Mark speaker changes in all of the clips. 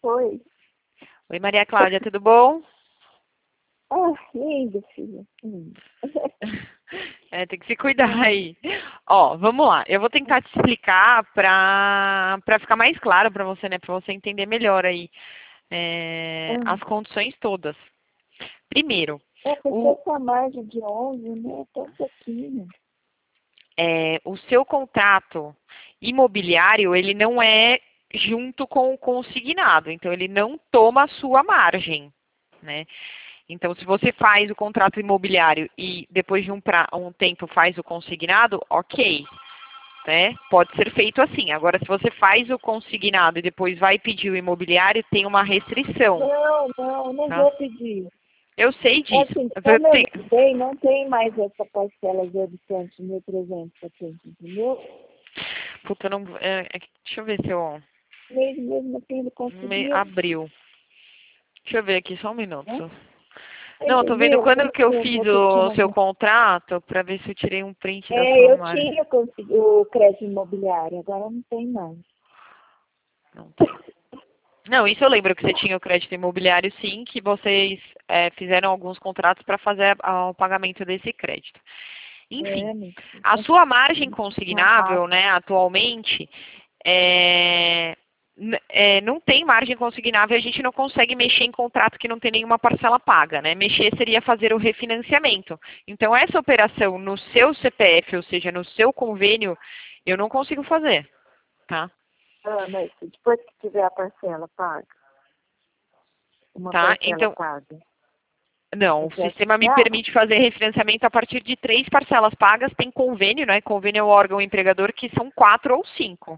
Speaker 1: Oi.
Speaker 2: Oi, Maria Cláudia, tudo bom?
Speaker 1: Ah, lindo, filha. Lindo.
Speaker 2: Tem que se cuidar aí. Ó, vamos lá. Eu vou tentar te explicar para ficar mais claro para você, né? Para você entender melhor aí as condições todas. Primeiro,
Speaker 1: Porque essa margem de 11, né? Tão pouquinho.
Speaker 2: o seu contrato imobiliário, ele não é junto com o consignado. Então, ele não toma a sua margem, né? Então, se você faz o contrato imobiliário e depois de um tempo faz o consignado, ok, né? Pode ser feito assim. Agora, se você faz o consignado e depois vai pedir o imobiliário, tem uma restrição.
Speaker 1: Não
Speaker 2: Tá?
Speaker 1: vou pedir.
Speaker 2: Eu sei disso.
Speaker 1: Assim, como eu mudei, não tem mais essa parcela exorbitante de 1.300%, entendeu?
Speaker 2: Puta, não. Deixa eu ver se eu.
Speaker 1: Mesmo assim, ele conseguiu.
Speaker 2: Abriu. Deixa eu ver aqui, só um minuto.
Speaker 1: Né?
Speaker 2: Não, eu tô vendo
Speaker 1: Entendeu?
Speaker 2: quando
Speaker 1: Como
Speaker 2: que eu
Speaker 1: eu
Speaker 2: fiz
Speaker 1: vou pedir
Speaker 2: o
Speaker 1: na
Speaker 2: seu
Speaker 1: minha...
Speaker 2: contrato, pra ver se eu tirei um print da sua
Speaker 1: Eu
Speaker 2: margem.
Speaker 1: tinha o crédito imobiliário, agora não tem mais.
Speaker 2: Não tem. Não, isso eu lembro que você tinha o crédito imobiliário, sim, que vocês fizeram alguns contratos para fazer o pagamento desse crédito. Enfim, a sua margem consignável, né, atualmente, não tem margem consignável, a gente não consegue mexer em contrato que não tem nenhuma parcela paga, né? Mexer seria fazer o refinanciamento. Então, essa operação no seu CPF, ou seja, no seu convênio, eu não consigo fazer, tá?
Speaker 1: Mas depois que tiver a parcela paga, uma
Speaker 2: Tá?
Speaker 1: parcela
Speaker 2: Então,
Speaker 1: paga.
Speaker 2: não, o sistema me permite fazer refinanciamento a partir de 3 parcelas pagas. Tem convênio, né? Convênio é o órgão empregador, que são 4 ou 5.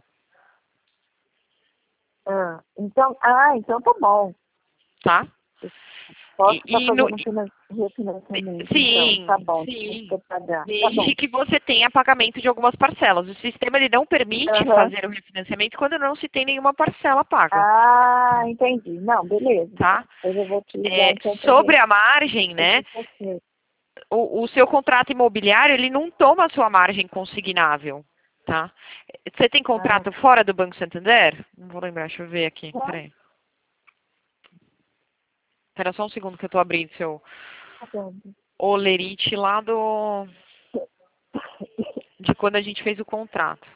Speaker 1: Então tá bom.
Speaker 2: Tá?
Speaker 1: Posso estar fazendo refinanciamento,
Speaker 2: sim,
Speaker 1: então. Tá bom,
Speaker 2: sim.
Speaker 1: vou pagar.
Speaker 2: Desde
Speaker 1: Tá bom.
Speaker 2: que você tenha pagamento de algumas parcelas. O sistema ele não permite fazer o refinanciamento quando não se tem nenhuma parcela paga.
Speaker 1: Entendi. Não, beleza.
Speaker 2: Tá?
Speaker 1: Depois eu vou te ligar, então,
Speaker 2: Sobre a margem, né? O seu contrato imobiliário, ele não toma a sua margem consignável, tá? Você tem contrato fora do Banco Santander? Não vou lembrar, deixa eu ver aqui, peraí. Espera só um segundo que eu tô abrindo seu Olerite lá de quando a gente fez o contrato.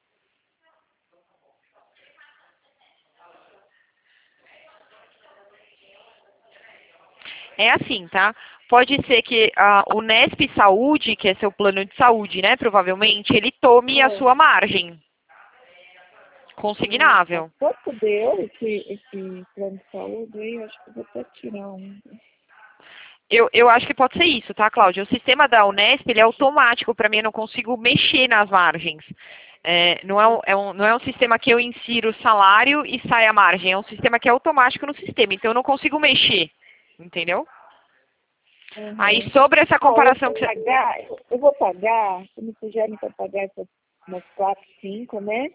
Speaker 2: É assim, tá? Pode ser que o Nesp Saúde, que é seu plano de saúde, né? Provavelmente, ele tome a sua margem consignável.
Speaker 1: Quanto deu esse plano de saúde aí? Eu acho que eu vou até tirar um.
Speaker 2: Eu acho que pode ser isso, tá, Cláudia? O sistema da Unesp, ele é automático para mim, eu não consigo mexer nas margens. Não é um sistema que eu insiro o salário e sai a margem, é um sistema que é automático no sistema, então eu não consigo mexer, entendeu? Aí, sobre essa comparação que você...
Speaker 1: Eu vou pagar, se me sugerem para pagar essas umas 4, 5, né?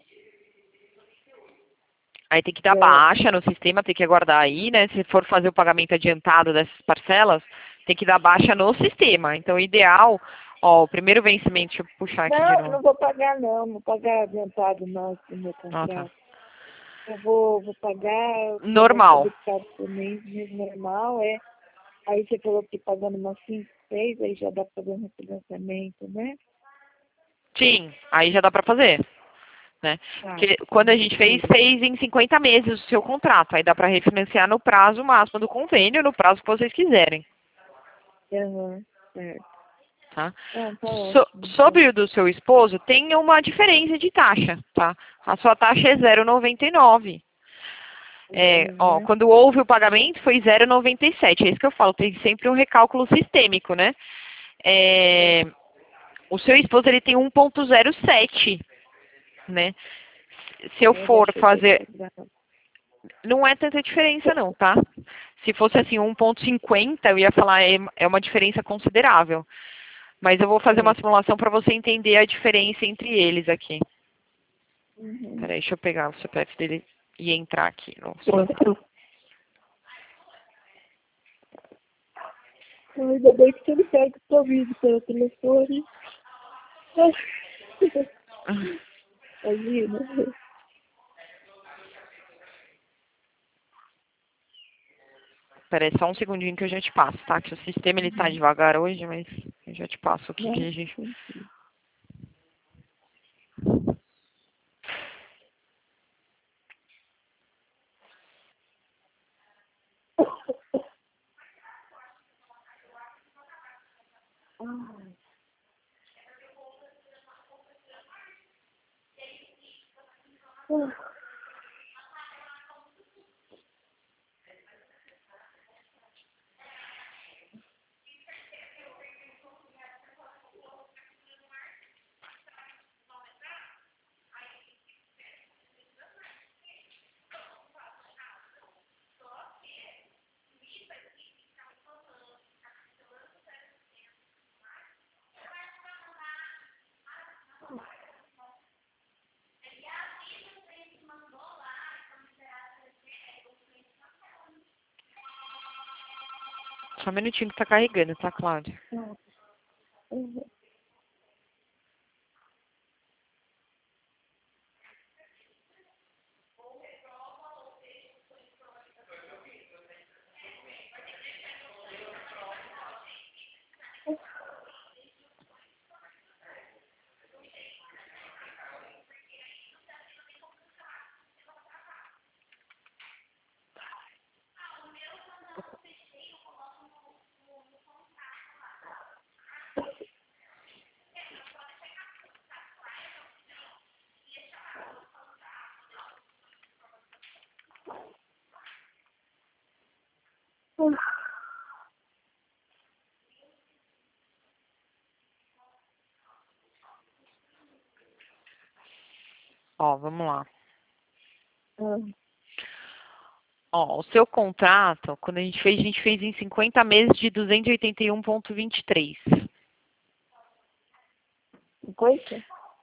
Speaker 2: Aí tem que dar baixa no sistema, tem que aguardar aí, né? Se for fazer o pagamento adiantado dessas parcelas, tem que dar baixa no sistema. Então, o ideal, o primeiro vencimento, deixa eu puxar aqui de novo.
Speaker 1: Não vou pagar não, vou pagar adiantado não no meu contrato. Eu vou pagar...
Speaker 2: Normal.
Speaker 1: Por mês normal, Aí você falou que pagando umas 5, 6, aí já dá para fazer um refinanciamento, né?
Speaker 2: Sim, aí já dá para fazer. Né? Porque quando a gente fez em 50 meses o seu contrato. Aí dá para refinanciar no prazo máximo do convênio, no prazo que vocês quiserem.
Speaker 1: Certo.
Speaker 2: Tá? Sobre o do seu esposo, tem uma diferença de taxa, tá? A sua taxa é 0,99. Quando houve o pagamento foi 0,97. É isso que eu falo, tem sempre um recálculo sistêmico, né? O seu esposo ele tem 1,07, né? Se eu for fazer... Não é tanta diferença não, tá? Se fosse assim 1,50, eu ia falar é uma diferença considerável. Mas eu vou fazer uma simulação para você entender a diferença entre eles aqui. Peraí, deixa eu pegar o CPF dele e entrar aqui no seu.
Speaker 1: Ainda bem que você não pega o Covid pelo telefone. Imagina.
Speaker 2: Espera aí, só um segundinho que eu já te passo, tá? Que o sistema ele tá devagar hoje, mas eu já te passo o que que a gente... Só um minutinho que tá carregando, tá, Cláudia? Ó, vamos lá. Ó, o seu contrato, quando a gente fez em 50 meses de 281,23.
Speaker 1: Coisa?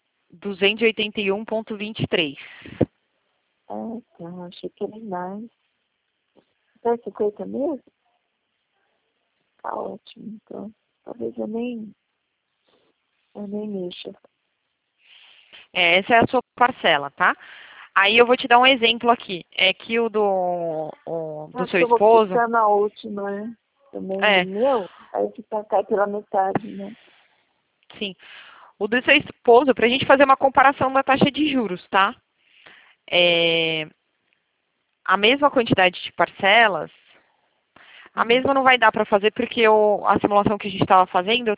Speaker 2: 281,23.
Speaker 1: Ah, tá. Achei que era mais. Tá 50 mesmo? Tá ótimo, então. Talvez eu nem mexa.
Speaker 2: Essa é a sua parcela, tá? Aí eu vou te dar um exemplo aqui. É que do
Speaker 1: Acho
Speaker 2: seu
Speaker 1: que eu vou
Speaker 2: esposo.
Speaker 1: ficar na última, né? Também
Speaker 2: É,
Speaker 1: do meu. Aí fica cai pela metade, né?
Speaker 2: sim. O do seu esposo, pra gente fazer uma comparação da taxa de juros, tá? É, a mesma quantidade de parcelas, a mesma não vai dar para fazer porque a simulação que a gente estava fazendo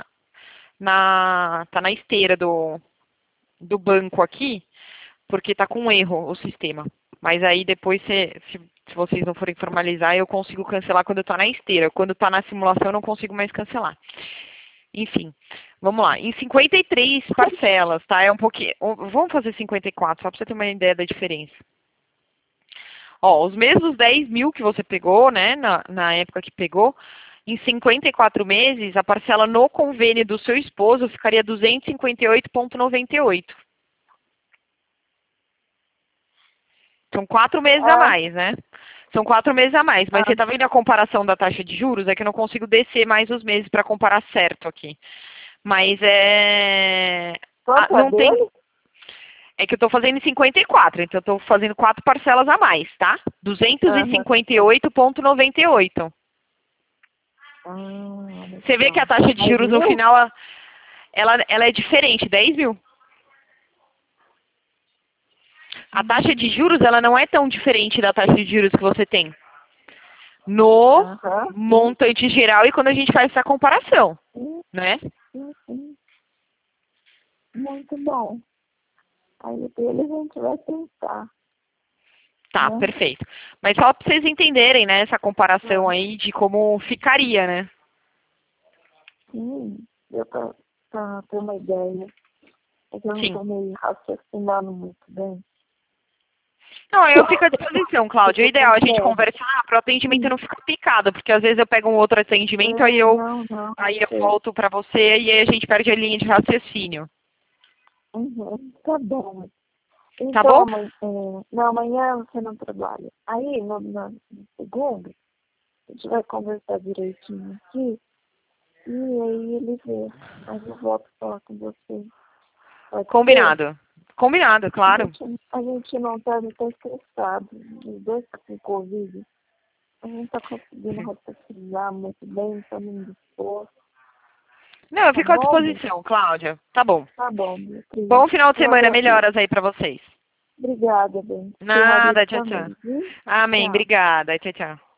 Speaker 2: tá na esteira do banco aqui, porque tá com erro o sistema. Mas aí depois, se vocês não forem formalizar, eu consigo cancelar quando está na esteira. Quando está na simulação, eu não consigo mais cancelar. Enfim, vamos lá. Em 53 parcelas, tá? É um pouquinho... Vamos fazer 54, só para você ter uma ideia da diferença. Ó, os mesmos 10 mil que você pegou, né, na época que pegou, em 54 meses, a parcela no convênio do seu esposo ficaria 258,98. São 4 meses a
Speaker 1: Ah,
Speaker 2: mais, né? São 4 meses a mais. Mas
Speaker 1: ah,
Speaker 2: você está vendo a comparação da taxa de juros? É que eu não consigo descer mais os meses para comparar certo aqui. Mas
Speaker 1: quanto é
Speaker 2: não tem...
Speaker 1: dele?
Speaker 2: É que eu estou fazendo em 54, então eu estou fazendo 4 parcelas a mais, tá?
Speaker 1: Aham.
Speaker 2: 258,98.
Speaker 1: Olha
Speaker 2: Você vê que a
Speaker 1: só.
Speaker 2: taxa de
Speaker 1: 10
Speaker 2: juros no
Speaker 1: mil?
Speaker 2: final, ela é diferente, 10 mil. A taxa de juros, ela não é tão diferente da taxa de juros que você tem no
Speaker 1: Aham.
Speaker 2: montante geral e quando a gente faz essa comparação,
Speaker 1: Sim,
Speaker 2: né?
Speaker 1: sim, sim. Muito bom. Aí o dele a gente vai tentar,
Speaker 2: Tá,
Speaker 1: né?
Speaker 2: perfeito. Mas só para vocês entenderem, né, essa comparação
Speaker 1: Ah,
Speaker 2: aí de como ficaria, né?
Speaker 1: sim, deu pra ter uma ideia. É que eu não
Speaker 2: Sim.
Speaker 1: tô meio raciocinando muito bem.
Speaker 2: Não, eu fico à disposição, Cláudia. O
Speaker 1: Fico
Speaker 2: ideal
Speaker 1: com
Speaker 2: é a gente
Speaker 1: pressa.
Speaker 2: conversar para o atendimento não ficar picado, porque às vezes eu pego um outro atendimento,
Speaker 1: Não, não,
Speaker 2: aí eu
Speaker 1: sei.
Speaker 2: volto para você e aí a gente perde a linha de raciocínio.
Speaker 1: Uhum, tá bom.
Speaker 2: Tá
Speaker 1: Então,
Speaker 2: bom?
Speaker 1: amanhã você não trabalha. Aí, no segundo, a gente vai conversar direitinho aqui. E aí ele vê. Aí eu volto a falar com você. Pode ser?
Speaker 2: Combinado. Combinado,
Speaker 1: A
Speaker 2: claro.
Speaker 1: gente, a gente não tá estressado. Os dois tá com Covid. a gente está conseguindo rotatividade muito bem, estamos indispostos.
Speaker 2: Não, eu
Speaker 1: Tá
Speaker 2: fico à
Speaker 1: bom,
Speaker 2: disposição, Cláudia. Tá bom.
Speaker 1: tá bom, Beatriz.
Speaker 2: Bom final de
Speaker 1: Eu
Speaker 2: semana,
Speaker 1: agradeço.
Speaker 2: melhoras aí pra vocês.
Speaker 1: Obrigada, bem. Seu
Speaker 2: Nada,
Speaker 1: marido
Speaker 2: tchau, tchau.
Speaker 1: também, viu?
Speaker 2: Amém,
Speaker 1: Tchau.
Speaker 2: obrigada. Tchau, tchau.